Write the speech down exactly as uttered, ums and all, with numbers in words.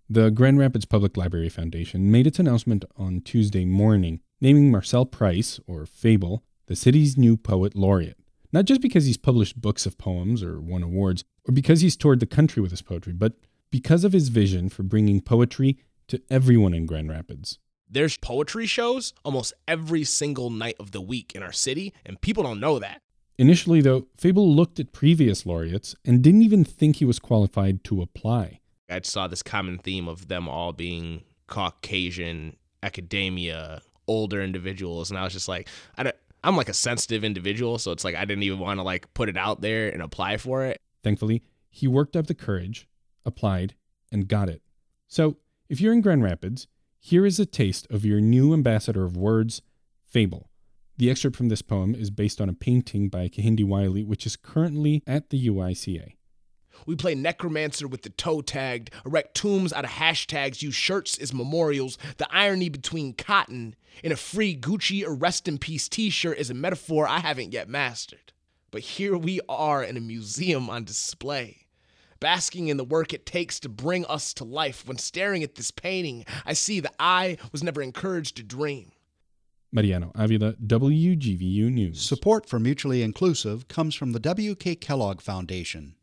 The Grand Rapids Public Library Foundation made its announcement on Tuesday morning, naming Marcel Price, or Fable, the city's new poet laureate. Not just because he's published books of poems or won awards, or because he's toured the country with his poetry, but because of his vision for bringing poetry to everyone in Grand Rapids. There's poetry shows almost every single night of the week in our city, and people don't know that. Initially, though, Fable looked at previous laureates and didn't even think he was qualified to apply. I saw this common theme of them all being Caucasian, academia, older individuals, and I was just like, I don't, I'm like a sensitive individual, so it's like I didn't even want to like put it out there and apply for it. Thankfully, he worked up the courage, applied, and got it. So, if you're in Grand Rapids, here is a taste of your new ambassador of words, Fable. The excerpt from this poem is based on a painting by Kehinde Wiley, which is currently at the U I C A. We play necromancer with the toe tagged, erect tombs out of hashtags, use shirts as memorials. The irony between cotton and a free Gucci or Rest in Peace t-shirt is a metaphor I haven't yet mastered. But here we are in a museum on display, basking in the work it takes to bring us to life. When staring at this painting, I see that I was never encouraged to dream. Mariano Avila, W G V U News. Support for Mutually Inclusive comes from the W K Kellogg Foundation.